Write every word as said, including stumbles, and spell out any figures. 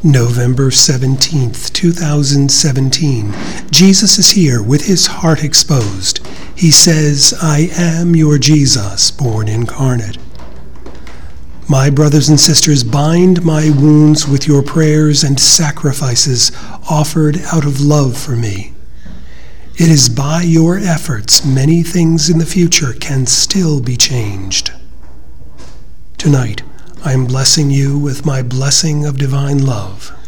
November seventeenth, two thousand seventeen. Jesus is here with his heart exposed. He says, I am your Jesus, born incarnate. My brothers and sisters, bind my wounds with your prayers and sacrifices offered out of love for me. It is by your efforts many things in the future can still be changed. Tonight, I am blessing you with my blessing of divine love.